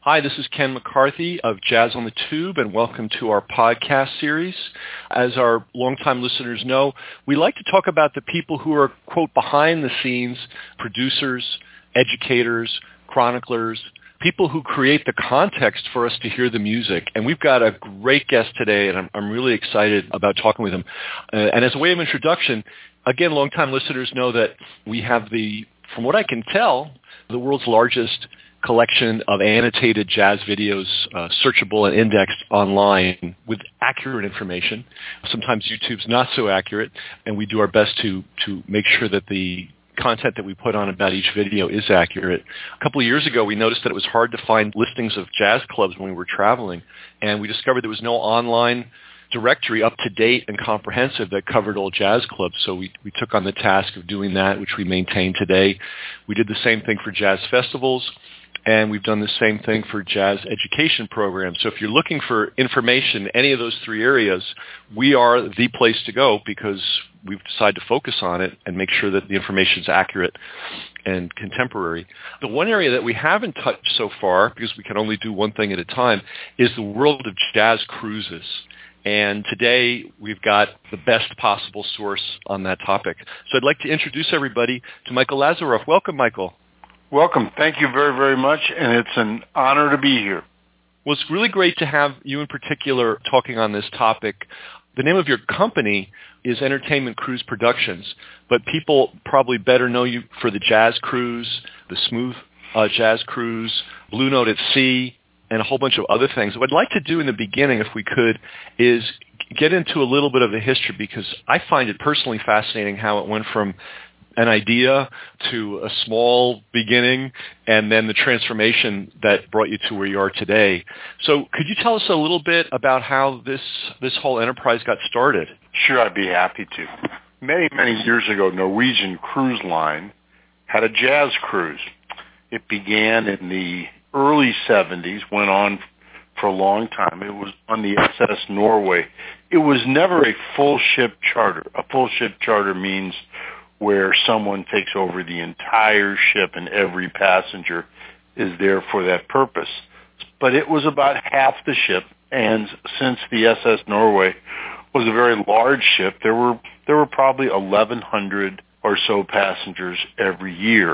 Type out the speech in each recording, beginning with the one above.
Hi, this is Ken McCarthy of Jazz on the Tube, and welcome to our podcast series. As our longtime listeners know, we like to talk about the people who are, quote, behind the scenes, producers, educators, chroniclers, people who create the context for us to hear the music. And we've got a great guest today, and I'm really excited about talking with him. And as a way of introduction, again, longtime listeners know that we have from what I can tell, the world's largest collection of annotated jazz videos, searchable and indexed online with accurate information. Sometimes YouTube's not so accurate, and we do our best to make sure that the content that we put on about each video is accurate. A couple of years ago, we noticed that it was hard to find listings of jazz clubs when we were traveling, and we discovered there was no online directory up to date and comprehensive that covered all jazz clubs. So we took on the task of doing that, which we maintain today. We did the same thing for jazz festivals, and we've done the same thing for jazz education programs. So if you're looking for information in any of those three areas, we are the place to go because we've decided to focus on it and make sure that the information is accurate and contemporary. The one area that we haven't touched so far, because we can only do one thing at a time, is the world of jazz cruises. And today we've got the best possible source on that topic. So I'd like to introduce everybody to Michael Lazaroff. Welcome, Michael. Welcome. Thank you very, very much, and it's an honor to be here. Well, it's really great to have you in particular talking on this topic. The name of your company is Entertainment Cruise Productions, but people probably better know you for the Jazz Cruise, the Smooth Jazz Cruise, Blue Note at Sea, and a whole bunch of other things. What I'd like to do in the beginning, if we could, is get into a little bit of the history, because I find it personally fascinating how it went from an idea to a small beginning and then the transformation that brought you to where you are today. So could you tell us a little bit about how this whole enterprise got started? Sure, I'd be happy to. Many, many years ago, Norwegian Cruise Line had a jazz cruise. It began in the early 70s, went on for a long time. It was on the SS Norway. It was never a full ship charter. A full ship charter means where someone takes over the entire ship and every passenger is there for that purpose. But it was about half the ship, and since the SS Norway was a very large ship, there were probably 1,100 or so passengers every year.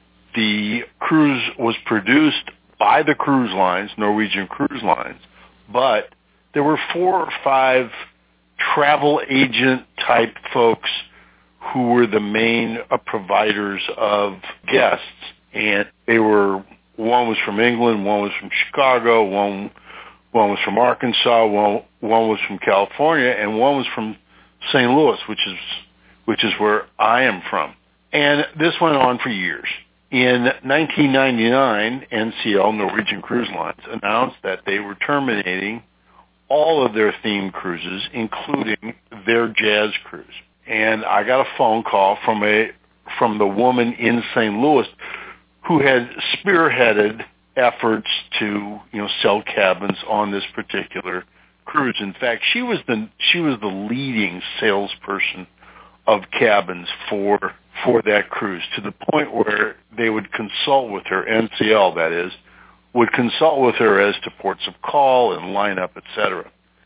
The cruise was produced by the cruise lines, Norwegian Cruise Lines, but there were 4 or 5 travel agent type folks who were the main providers of guests. And one was from England, one was from Chicago, one was from Arkansas, one was from California, and one was from St. Louis, which is where I am from. And this went on for years. In 1999, NCL, Norwegian Cruise Lines, announced that they were terminating all of their themed cruises, including their jazz cruise. And I got a phone call from the woman in St. Louis who had spearheaded efforts to sell cabins on this particular cruise. In fact, she was the leading salesperson of cabins for that cruise, to the point where they would consult with her, NCL that is, would consult with her as to ports of call and lineup, etc.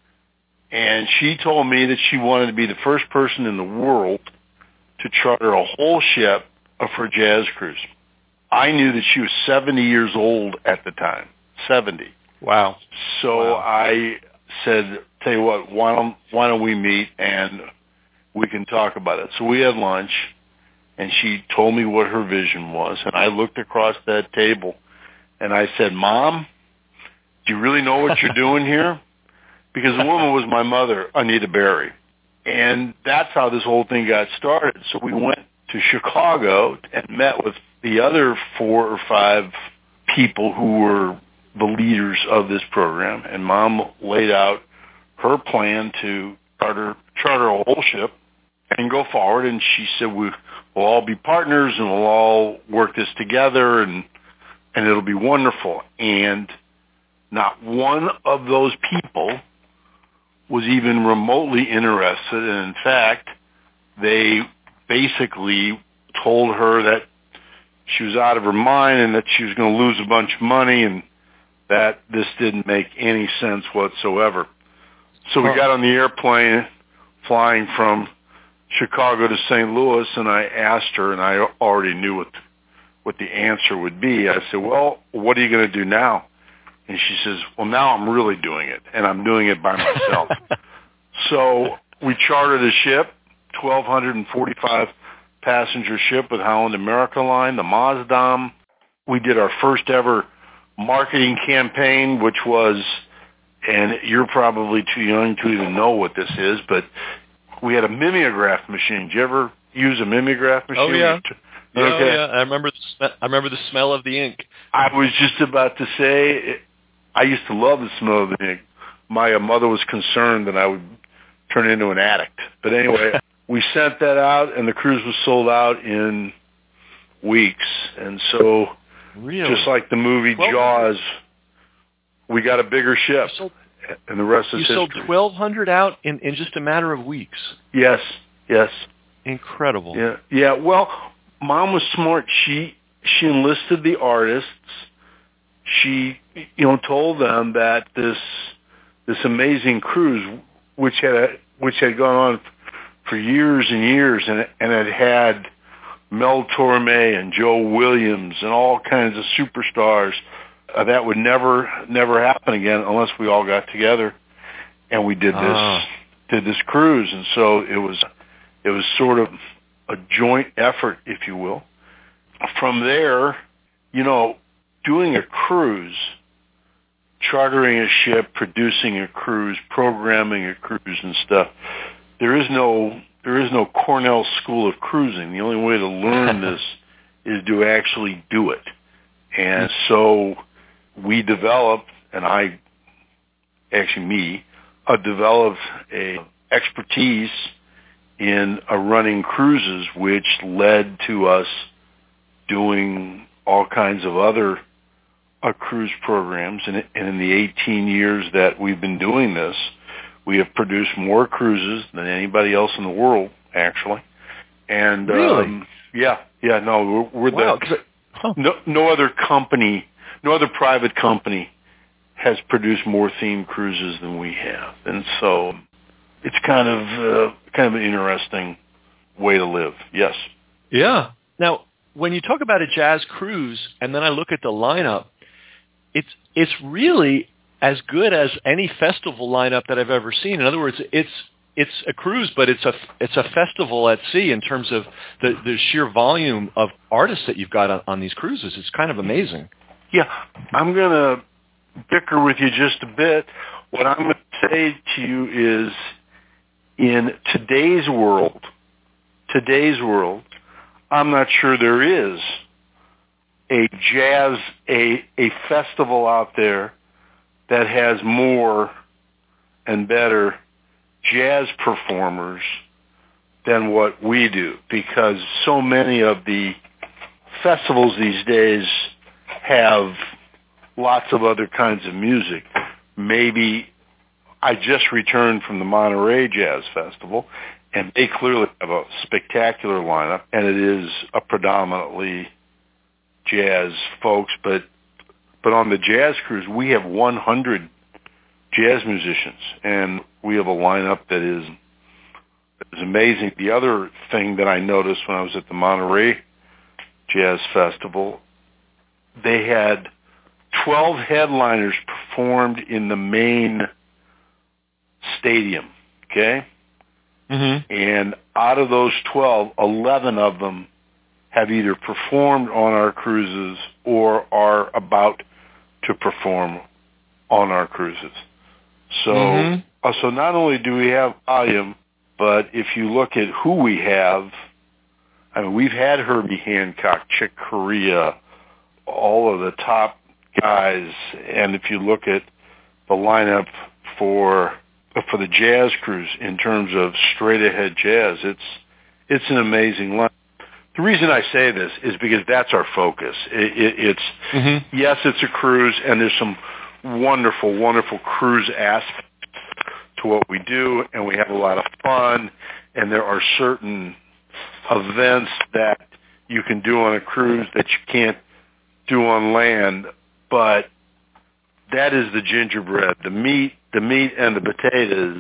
And she told me that she wanted to be the first person in the world to charter a whole ship for jazz cruise. I knew that she was 70 years old at the time. 70. Wow. So I said, tell you what, why don't we meet and we can talk about it. So we had lunch, and she told me what her vision was, and I looked across that table, and I said, Mom, do you really know what you're doing here? Because the woman was my mother, Anita Berry. And that's how this whole thing got started. So we went to Chicago and met with the other 4 or 5 people who were the leaders of this program. And Mom laid out her plan to charter a whole ship and go forward. And she said, we'll all be partners and we'll all work this together and it'll be wonderful. And not one of those people was even remotely interested. And in fact, they basically told her that she was out of her mind and that she was going to lose a bunch of money and that this didn't make any sense whatsoever. So we got on the airplane flying from Chicago to St. Louis, and I asked her, and I already knew what the answer would be. I said, well, what are you going to do now? And she says, well, now I'm really doing it, and I'm doing it by myself. So we chartered a ship, 1,245 passenger ship with Holland America Line, the Maasdam. We did our first ever marketing campaign, which was, and you're probably too young to even know what this is, but we had a mimeograph machine. Did you ever use a mimeograph machine? Oh, yeah. Okay. Oh, yeah. I remember the smell of the ink. I was just about to say, I used to love the smell of the ink. My mother was concerned that I would turn into an addict. But anyway, we sent that out, and the cruise was sold out in weeks. And so, really? Just like the movie Jaws, we got a bigger ship, and the rest is history. You sold 1,200 out in just a matter of weeks. Yes. Incredible. Yeah. Well, Mom was smart. She enlisted the artists. She, told them that this amazing cruise, which had gone on for years and years, and it had Mel Torme and Joe Williams and all kinds of superstars, that would never happen again unless we all got together and we did this cruise. And so it was sort of a joint effort, if you will. From there, doing a cruise, chartering a ship, producing a cruise, programming a cruise and stuff, there is no Cornell School of Cruising. The only way to learn this is to actually do it. And so we developed, developed a expertise in running cruises, which led to us doing all kinds of other cruise programs. And in the 18 years that we've been doing this, we have produced more cruises than anybody else in the world, actually. And really? We're no other company, no other private company has produced more themed cruises than we have. And so it's kind of an interesting way to live. Yes. Yeah. Now, when you talk about a jazz cruise, and then I look at the lineup, it's really as good as any festival lineup that I've ever seen. In other words, it's a cruise, but it's a festival at sea in terms of the sheer volume of artists that you've got on these cruises. It's kind of amazing. Yeah, I'm going to bicker with you just a bit. What I'm going to say to you is, in today's world, I'm not sure there is a festival out there that has more and better jazz performers than what we do, because so many of the festivals these days have lots of other kinds of music. Maybe I just returned from the Monterey Jazz Festival, and they clearly have a spectacular lineup, and it is a predominantly jazz folks, but on the jazz cruise, we have 100 jazz musicians, and we have a lineup that is amazing. The other thing that I noticed when I was at the Monterey Jazz Festival, they had 12 headliners performed in the main stadium, okay? Mm-hmm. And out of those 12, 11 of them have either performed on our cruises or are about to perform on our cruises. So, so not only do we have volume, but if you look at who we have, I mean, we've had Herbie Hancock, Chick Corea, all of the top guys, and if you look at the lineup for the jazz cruise in terms of straight ahead jazz, it's an amazing lineup. The reason I say this is because that's our focus. Yes, it's a cruise, and there's some wonderful, wonderful cruise aspects to what we do, and we have a lot of fun, and there are certain events that you can do on a cruise that you can't do on land, but that is the gingerbread. The meat and the potatoes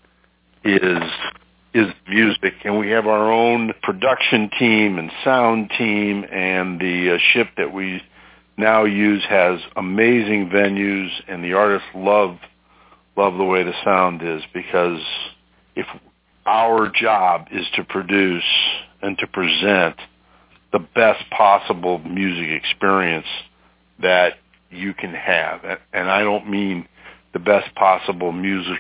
is music, and we have our own production team and sound team, and the ship that we now use has amazing venues, and the artists love the way the sound is, because if our job is to produce and to present the best possible music experience that you can have, and I don't mean the best possible music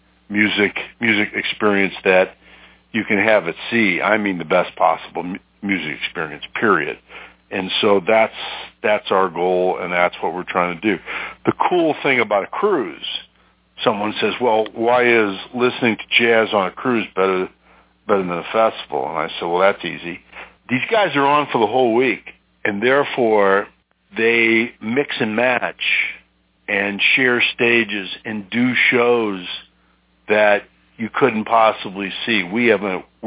experience that you can have at sea. I mean the best possible music experience, period. And so that's our goal, and that's what we're trying to do. The cool thing about a cruise, someone says, well, why is listening to jazz on a cruise better than a festival? And I said, well, that's easy. These guys are on for the whole week, and therefore they mix and match and share stages and do shows that you couldn't possibly see. We have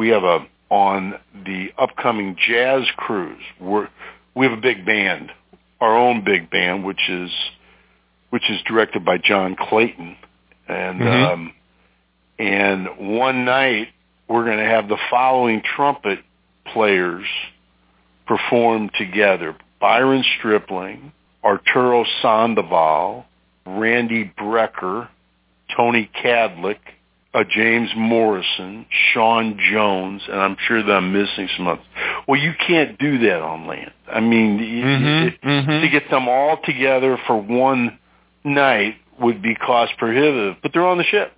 on the upcoming jazz cruise, we have a big band, our own big band, which is directed by John Clayton, and and one night we're going to have the following trumpet players perform together: Byron Stripling, Arturo Sandoval, Randy Brecker, Tony Cadlick, James Morrison, Sean Jones, and I'm sure that I'm missing some others. Well, you can't do that on land. I mean, to get them all together for one night would be cost prohibitive, but they're on the ship,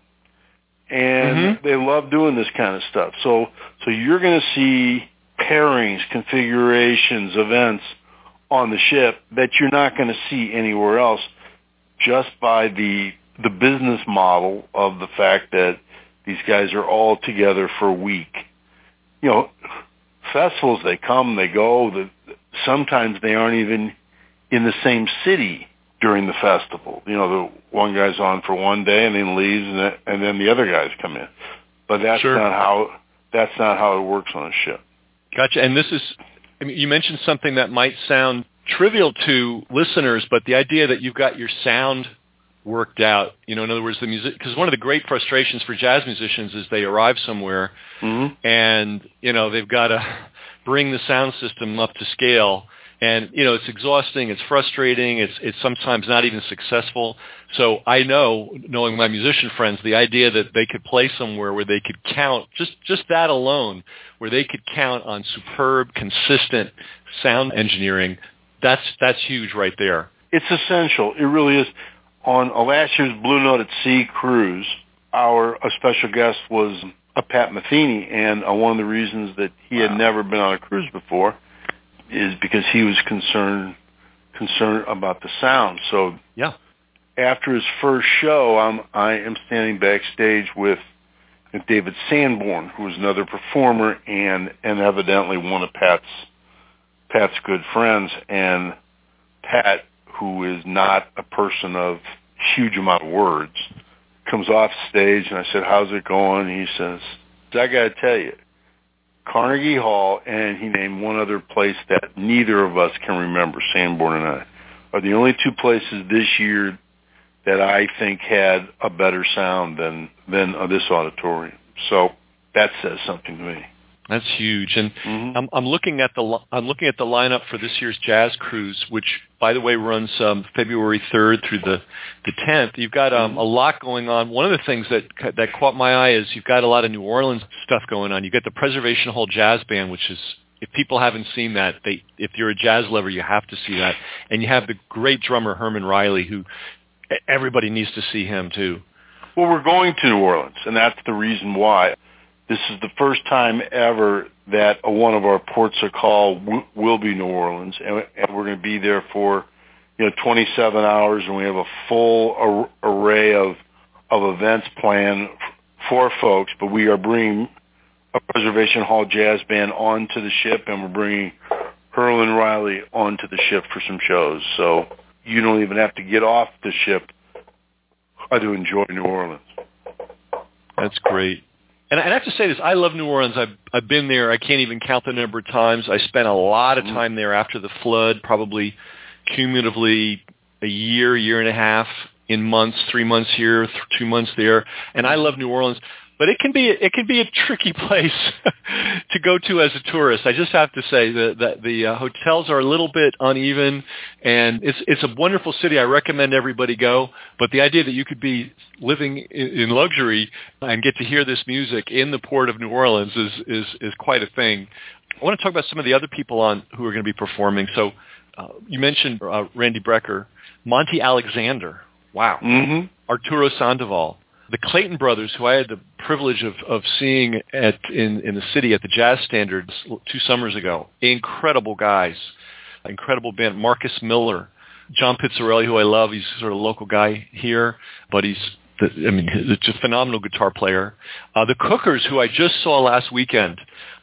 and they love doing this kind of stuff. So you're going to see pairings, configurations, events on the ship that you're not going to see anywhere else, just by the business model of the fact that these guys are all together for a week. You know, festivals, they come, they go. Sometimes they aren't even in the same city during the festival. You know, the one guy's on for one day and then leaves, and then the other guys come in. But that's not how it works on a ship. Gotcha. And this is, I mean, you mentioned something that might sound trivial to listeners, but the idea that you've got your sound worked out, you know, in other words, the music, because one of the great frustrations for jazz musicians is they arrive somewhere and, you know, they've got to bring the sound system up to scale, and, you know, it's exhausting, it's frustrating, it's sometimes not even successful. So I know, knowing my musician friends, the idea that they could play somewhere where they could count, just that alone, where they could count on superb, consistent sound engineering, that's huge right there. It's essential. It really is. On last year's Blue Note at Sea cruise, a special guest was Pat Metheny, and one of the reasons that he had never been on a cruise before is because he was concerned about the sound. So after his first show, I am standing backstage with David Sanborn, who was another performer and evidently one of Pat's good friends, and Pat, who is not a person of huge amount of words, comes off stage, and I said, how's it going? And he says, I got to tell you, Carnegie Hall, and he named one other place that neither of us can remember, Sanborn and I, are the only two places this year that I think had a better sound than this auditorium. So that says something to me. That's huge, and I'm looking at the lineup for this year's Jazz Cruise, which, by the way, runs February 3rd through the 10th. You've got a lot going on. One of the things that caught my eye is you've got a lot of New Orleans stuff going on. You've got the Preservation Hall Jazz Band, which is, if people haven't seen that, if you're a jazz lover, you have to see that. And you have the great drummer Herman Riley, who everybody needs to see him too. Well, we're going to New Orleans, and that's the reason why. This is the first time ever that one of our ports of call will be New Orleans, and we're going to be there for 27 hours, and we have a full array of events planned for folks. But we are bringing a Preservation Hall Jazz Band onto the ship, and we're bringing Herman Riley onto the ship for some shows. So you don't even have to get off the ship to enjoy New Orleans. That's great. And I have to say this, I love New Orleans. I've been there. I can't even count the number of times. I spent a lot of time there after the flood, probably cumulatively a year and a half. in months, 3 months here, 2 months there. And I love New Orleans. But it can be a tricky place to go to as a tourist. I just have to say that the hotels are a little bit uneven, and it's a wonderful city. I recommend everybody go. But the idea that you could be living in luxury and get to hear this music in the port of New Orleans is quite a thing. I want to talk about some of the other people who are going to be performing. So you mentioned Randy Brecker, Monty Alexander. Wow. Mm-hmm. Arturo Sandoval. The Clayton brothers, who I had the privilege of seeing in the city at the Jazz Standards 2 summers ago. Incredible guys. Incredible band. Marcus Miller. John Pizzarelli, who I love. He's sort of a local guy here, but he's a phenomenal guitar player. The Cookers, who I just saw last weekend.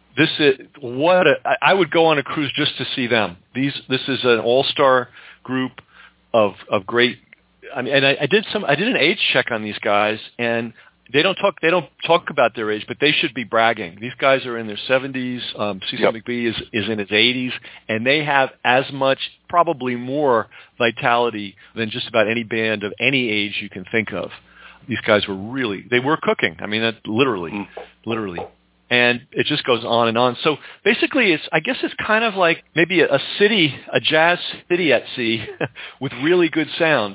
I would go on a cruise just to see them. This is an all-star group of great. I did an age check on these guys, and they don't talk about their age, but they should be bragging. These guys are in their 70s. Cecil McBee is in his 80s, and they have as much, probably more vitality than just about any band of any age you can think of. These guys were cooking. I mean, that literally. And it just goes on and on. So basically, I guess it's kind of like maybe a jazz city at sea with really good sound.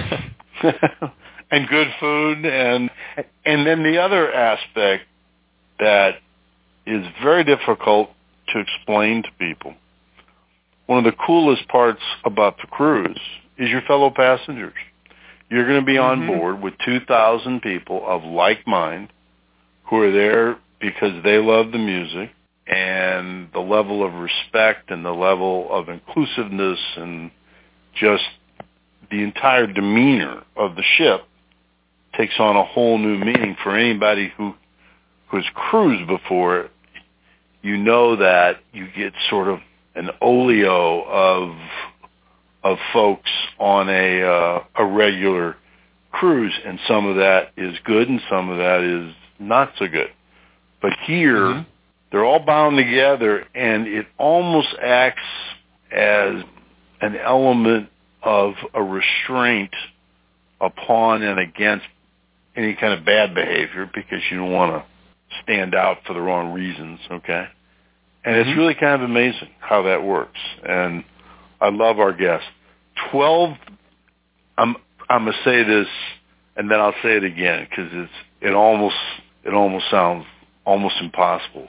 And good food. And then the other aspect that is very difficult to explain to people, one of the coolest parts about the cruise is your fellow passengers. You're going to be on board with 2,000 people of like mind who are there because they love the music, and the level of respect and the level of inclusiveness and just the entire demeanor of the ship takes on a whole new meaning for anybody who has cruised before. You know that you get sort of an oleo of folks on a regular cruise, and some of that is good and some of that is not so good. But here, they're all bound together, and it almost acts as an element of a restraint upon and against any kind of bad behavior, because you don't want to stand out for the wrong reasons, okay? And it's really kind of amazing how that works. And I love our guests. 12, I'm going to say this, and then I'll say it again, because it almost sounds almost impossible.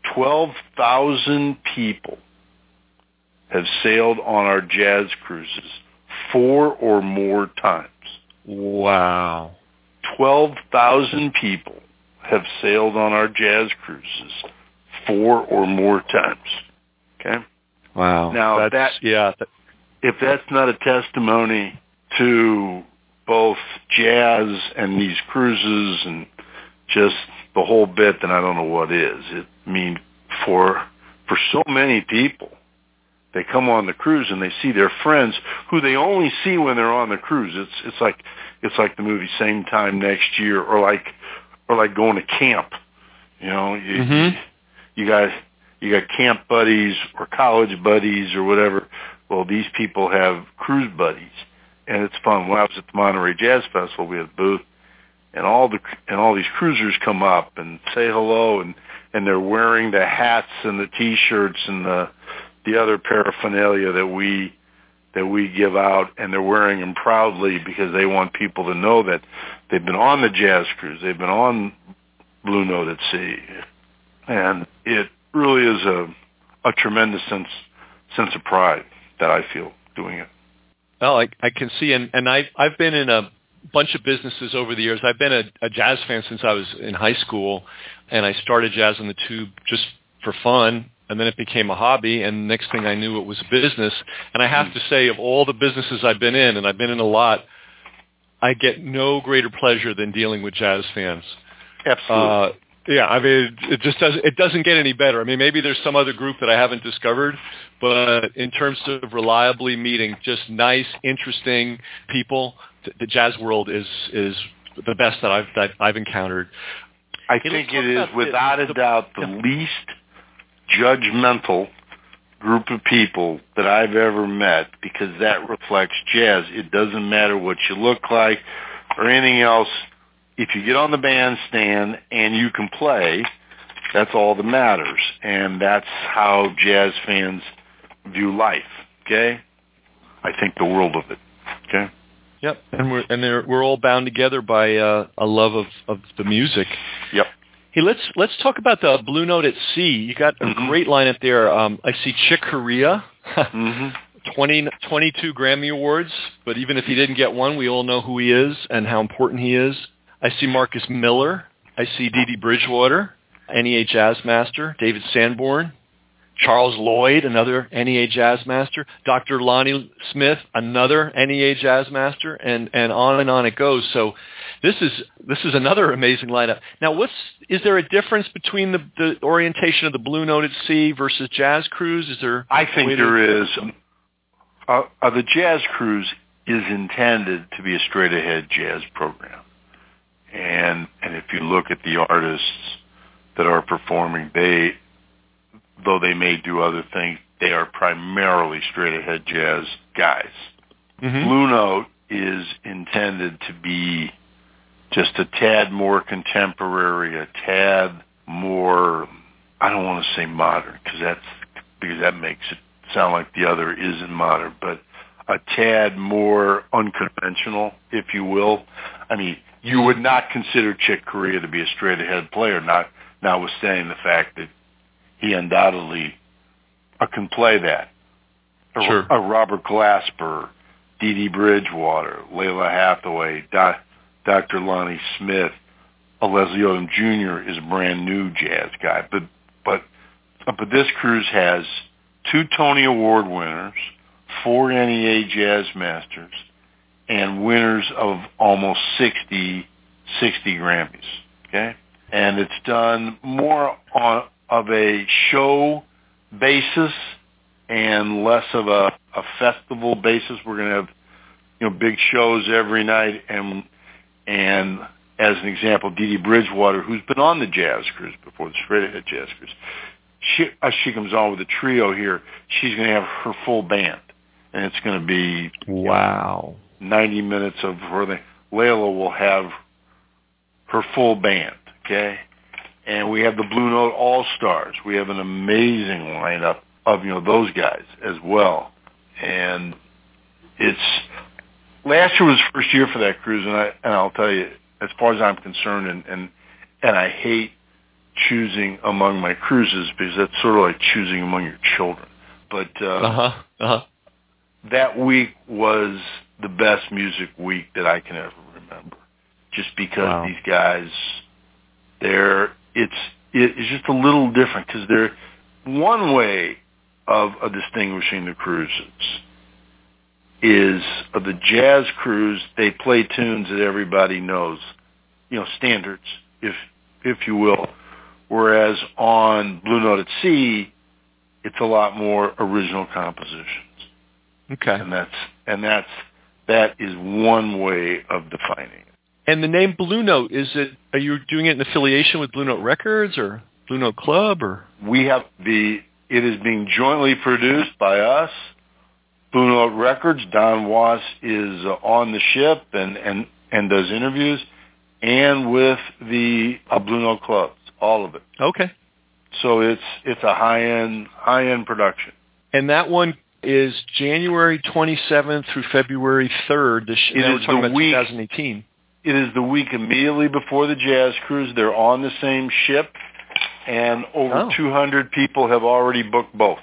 12,000 people have sailed on our jazz cruises 4 or more times. Wow. 12,000 people have sailed on our jazz cruises 4 or more times. Okay? Wow. Now, if that's not a testimony to both jazz and these cruises and just the whole bit, then I don't know what is. For so many people, they come on the cruise and they see their friends who they only see when they're on the cruise. It's like the movie Same Time Next Year, or like going to camp. You know, you got camp buddies or college buddies or whatever. Well, these people have cruise buddies, and it's fun. When I was at the Monterey Jazz Festival, we had a booth, and all these cruisers come up and say hello, and they're wearing the hats and the T-shirts and the other paraphernalia that we give out, and they're wearing them proudly because they want people to know that they've been on the jazz cruise, they've been on Blue Note at Sea, and it really is a tremendous sense of pride that I feel doing it. Well, I can see, and I've been in a bunch of businesses over the years. I've been a jazz fan since I was in high school, and I started Jazz on the Tube just for fun, and then it became a hobby, and next thing I knew, it was a business. And I have to say, of all the businesses I've been in, and I've been in a lot, I get no greater pleasure than dealing with jazz fans. Absolutely. Yeah, I mean, it doesn't get any better. I mean, maybe there's some other group that I haven't discovered, but in terms of reliably meeting just nice, interesting people, the jazz world is the best that I've encountered. I think it is without a doubt the least judgmental group of people that I've ever met, because that reflects jazz. It doesn't matter what you look like or anything else. If you get on the bandstand and you can play, that's all that matters. And that's how jazz fans view life, okay? I think the world of it, okay? Yep, and we're all bound together by a love of the music. Yep. Hey, let's talk about the Blue Note at Sea. You got a great lineup there. I see Chick Corea, 22 Grammy Awards, but even if he didn't get one, we all know who he is and how important he is. I see Marcus Miller. I see Dee Dee Bridgewater, NEA Jazz Master. David Sanborn. Charles Lloyd, another NEA Jazz Master. Dr. Lonnie Smith, another NEA Jazz Master, and on it goes. So this is another amazing lineup. Now, is there a difference between the orientation of the Blue Note at Sea versus Jazz Cruise? Is there? I think there is. The Jazz Cruise is intended to be a straight-ahead jazz program, and if you look at the artists that are performing, though they may do other things, they are primarily straight-ahead jazz guys. Mm-hmm. Blue Note is intended to be just a tad more contemporary, a tad more, I don't want to say modern, because that makes it sound like the other isn't modern, but a tad more unconventional, if you will. I mean, you would not consider Chick Corea to be a straight-ahead player, notwithstanding the fact that he undoubtedly can play that. Sure. A Robert Glasper, Dee Dee Bridgewater, Layla Hathaway, Dr. Lonnie Smith, Leslie Odom Jr. is a brand new jazz guy. But this cruise has 2 Tony Award winners, 4 NEA Jazz Masters, and winners of almost 60 Grammys. Okay, and it's done more of a show basis and less of a festival basis. We're going to have, big shows every night, and as an example, Dee Dee Bridgewater, who's been on the Jazz Cruise before, the Straight Ahead Jazz Cruise, she comes on with a trio here. She's going to have her full band, and it's going to be 90 minutes of her thing. Layla will have her full band, okay? And we have the Blue Note All-Stars. We have an amazing lineup of, those guys as well. And last year was the first year for that cruise, and I'll tell you, as far as I'm concerned, and I hate choosing among my cruises because that's sort of like choosing among your children. But that week was the best music week that I can ever remember, just because these guys, it's just a little different, because they're one way of distinguishing the cruises is of the Jazz Cruise. They play tunes that everybody knows, standards, if you will. Whereas on Blue Note at Sea, it's a lot more original compositions. Okay, and that is one way of defining it. And the name Blue Note, are you doing it in affiliation with Blue Note Records or Blue Note Club, or? It is being jointly produced by us, Blue Note Records. Don Was is on the ship and does interviews, and with the Blue Note Clubs, all of it. Okay. So it's a high-end production. And that one is January 27th through February 3rd. We're talking about 2018. It is the week immediately before the Jazz Cruise. They're on the same ship, and over 200 people have already booked both.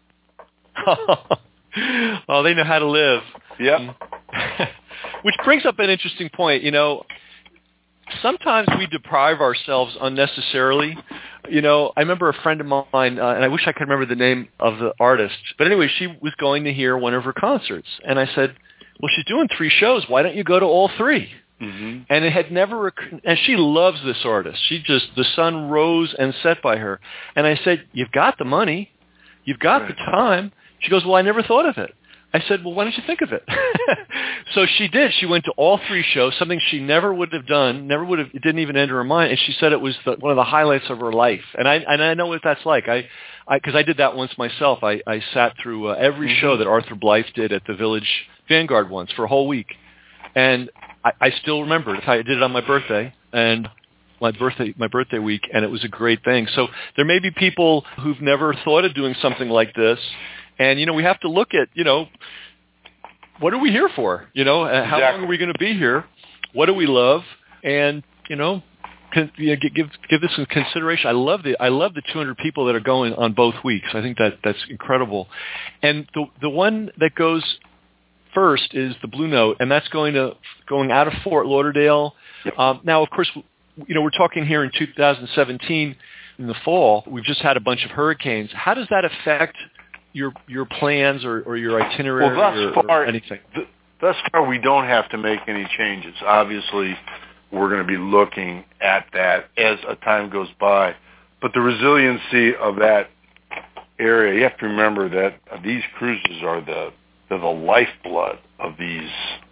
Well, they know how to live. Yep. Which brings up an interesting point. Sometimes we deprive ourselves unnecessarily. I remember a friend of mine, and I wish I could remember the name of the artist. But anyway, she was going to hear one of her concerts. And I said, well, she's doing 3 shows. Why don't you go to all 3? Mm-hmm. And it had never, and she loves this artist. The sun rose and set by her. And I said, you've got the money. You've got the time. She goes, well, I never thought of it. I said, well, why don't you think of it? So she did. She went to all 3 shows, something she never would have done, it didn't even enter her mind. And she said it was one of the highlights of her life. And I know what that's like. Because I did that once myself. I sat through every show that Arthur Blythe did at the Village Vanguard once for a whole week. And I still remember it. I did it on my birthday, and my birthday week, and it was a great thing. So there may be people who've never thought of doing something like this. And, we have to look at, what are we here for? How long are we going to be here? What do we love? And, give this some consideration. I love the 200 people that are going on both weeks. I think that's incredible. And the one that goes first is the Blue Note, and that's going out of Fort Lauderdale. Yep. Now, of course, we're talking here in 2017 in the fall. We've just had a bunch of hurricanes. How does that affect your plans or your itinerary or anything? Thus far, we don't have to make any changes. Obviously, we're going to be looking at that as time goes by. But the resiliency of that area, you have to remember that these cruises are the lifeblood of these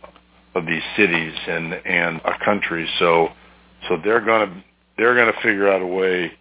cities and a country. So they're going to figure out a way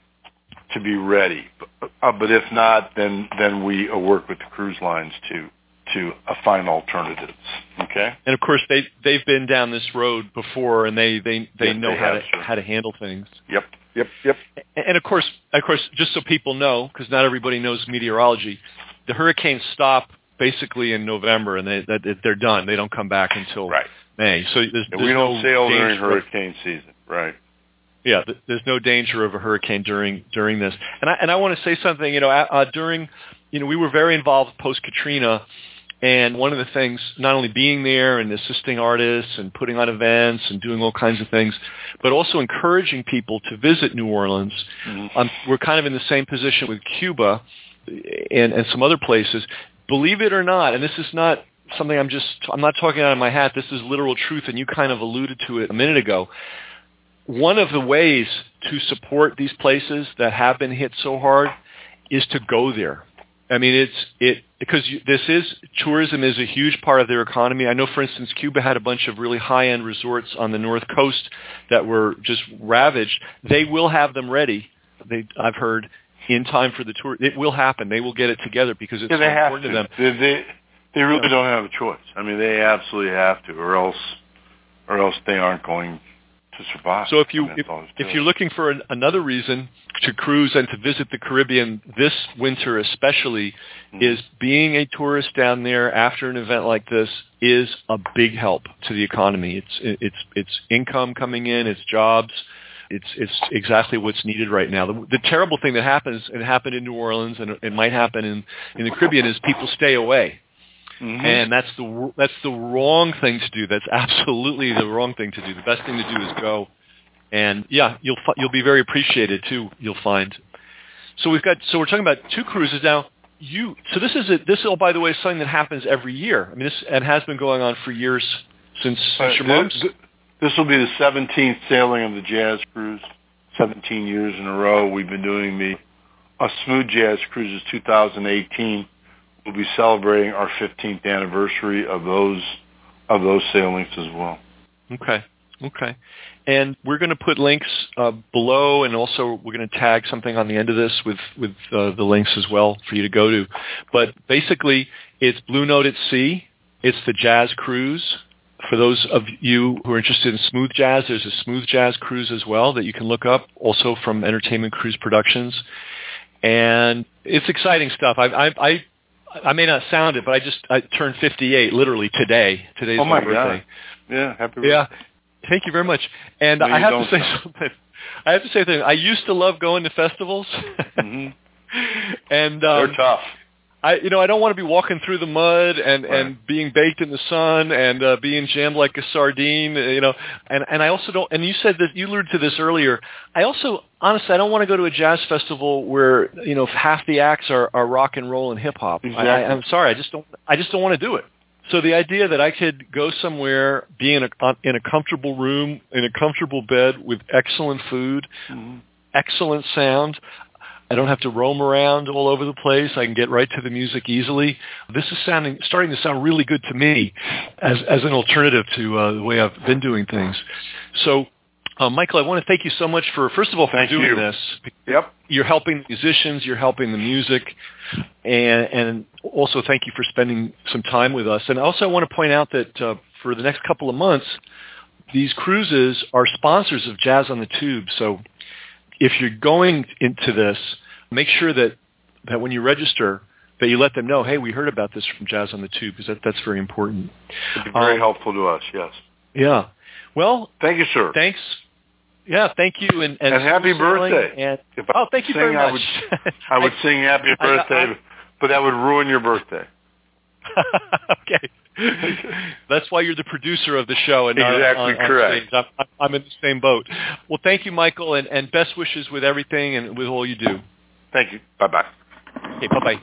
to be ready. But if not, then we work with the cruise lines to find alternatives. Okay. And of course, they've been down this road before, and they know how to handle things. Yep. And of course, just so people know, because not everybody knows meteorology, the hurricanes stop basically in November, and they're done. They don't come back until May. So there's we don't no sail during hurricane season, right? Yeah, there's no danger of a hurricane during this. And I want to say something. During we were very involved post Katrina, and one of the things, not only being there and assisting artists and putting on events and doing all kinds of things, but also encouraging people to visit New Orleans. Mm-hmm. We're kind of in the same position with Cuba and some other places. Believe it or not, and this is not something I'm not talking out of my hat. This is literal truth, and you kind of alluded to it a minute ago. One of the ways to support these places that have been hit so hard is to go there. I mean, because tourism is a huge part of their economy. I know, for instance, Cuba had a bunch of really high-end resorts on the North Coast that were just ravaged. They will have them ready, I've heard, in time for the tour. It will happen. They will get it together because it's so important to them. They really don't have a choice. I mean, they absolutely have to, or else they aren't going to survive. So if you're looking for another reason to cruise and to visit the Caribbean this winter especially, is being a tourist down there after an event like this is a big help to the economy. It's income coming in, it's jobs. It's exactly what's needed right now. The terrible thing that happens, and it happened in New Orleans, and it might happen in the Caribbean, is people stay away. Mm-hmm. And that's the wrong thing to do. That's absolutely the wrong thing to do. The best thing to do is go, and you'll be very appreciated too. You'll find. So we're talking about 2 cruises now. This by the way, is something that happens every year. I mean, it has been going on for years since your mom's. This will be the 17th sailing of the Jazz Cruise. 17 years in a row. We've been doing a Smooth Jazz Cruises 2018. We'll be celebrating our 15th anniversary of those sailings as well. Okay. And we're going to put links below, and also we're going to tag something on the end of this with the links as well for you to go to. But basically, it's Blue Note at Sea. It's the Jazz Cruise. For those of you who are interested in smooth jazz, there's a smooth jazz cruise as well that you can look up, also from Entertainment Cruise Productions. And it's exciting stuff. I may not sound it, but I turned 58 literally today. Today's my birthday. God. Yeah, happy birthday. Yeah, thank you very much. And I have to say something. I used to love going to festivals. Mm-hmm. And they're tough. I don't want to be walking through the mud and being baked in the sun and being jammed like a sardine, And I also don't. And you said that you alluded to this earlier. Honestly, I don't want to go to a jazz festival where half the acts are rock and roll and hip hop. Exactly. I'm sorry, I just don't want to do it. So the idea that I could go somewhere, be in a comfortable room, in a comfortable bed with excellent food, mm-hmm. excellent sound. I don't have to roam around all over the place. I can get right to the music easily. This is starting to sound really good to me as an alternative to the way I've been doing things. So, Michael, I want to thank you so much for doing this. Yep. You're helping the musicians. You're helping the music. And also thank you for spending some time with us. And also I want to point out that for the next couple of months, these cruises are sponsors of Jazz on the Tube. So if you're going into this, make sure that when you register, that you let them know, hey, we heard about this from Jazz on the Tube, because that's very important. It'd be very helpful to us, yes. Yeah. Well, thank you, sir. Thanks. Yeah, thank you. And happy birthday. Thank you very much. I would sing happy birthday, but that would ruin your birthday. Okay. That's why you're the producer of the show. And exactly correct. I'm in the same boat. Well, thank you, Michael, and best wishes with everything and with all you do. Thank you. Bye-bye. Okay, bye-bye.